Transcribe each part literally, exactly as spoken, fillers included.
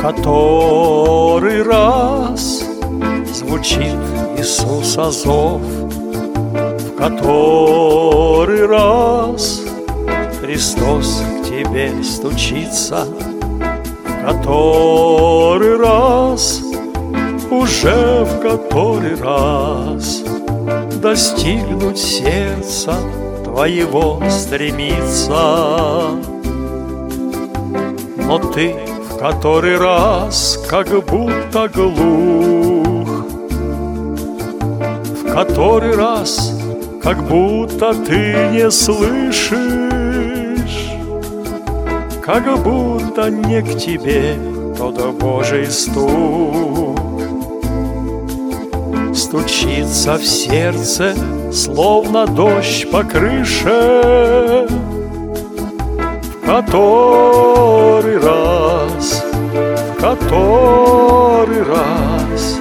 который раз звучит Иисуса зов, в который раз Христос к тебе стучится, в который раз, уже в который раз достигнуть сердца твоего стремится. Но ты в который раз как будто глух, в который раз как будто ты не слышишь, как будто не к тебе тот Божий стук стучится в сердце, словно дождь по крыше, в который раз, в который раз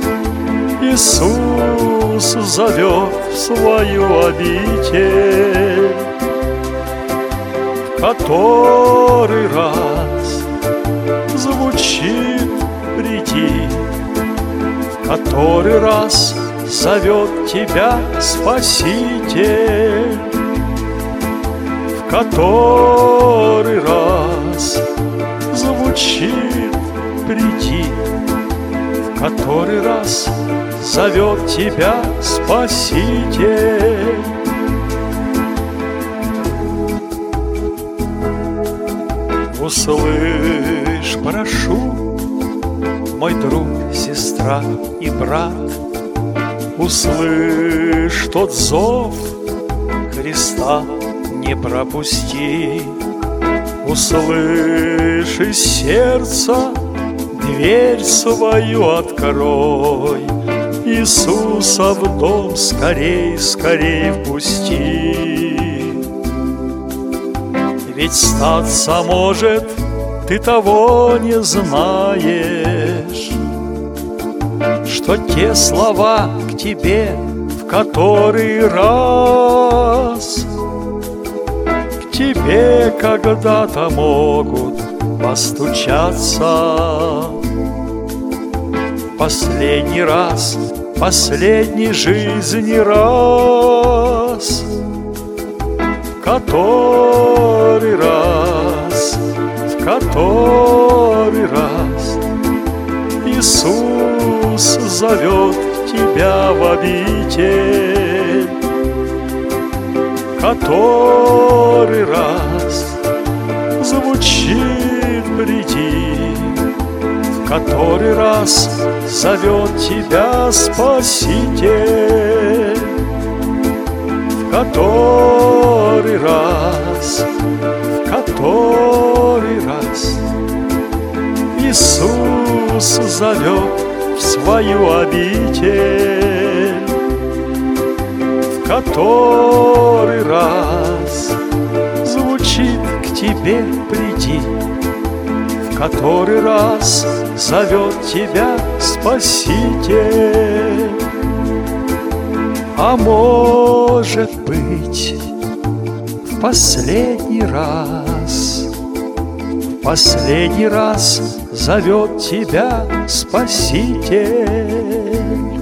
Иисус зовет в свою обитель, в который раз звучит «приди», в который раз зовет тебя Спаситель, в который раз звучит «приди», в который раз зовет тебя Спаситель. Услышь, прошу, мой друг, сестра и брат, услышь тот зов, Христа не пропусти. Услышь из сердца, дверь свою открой, Иисуса в дом скорей, скорей впусти. Ведь статься может, ты того не знаешь, что те слова к тебе в который раз к тебе когда-то могут постучаться. Последний раз, последний жизни раз, в который раз, в который раз Иисус зовет тебя в обитель, который раз звучит «приди», в который раз зовет тебя Спаситель, в который раз, в который раз Иисус зовет в свою обитель, в который раз звучит к тебе «приди», в который раз зовет тебя Спаситель. А может быть, в последний раз, в последний раз зовет тебя Спаситель.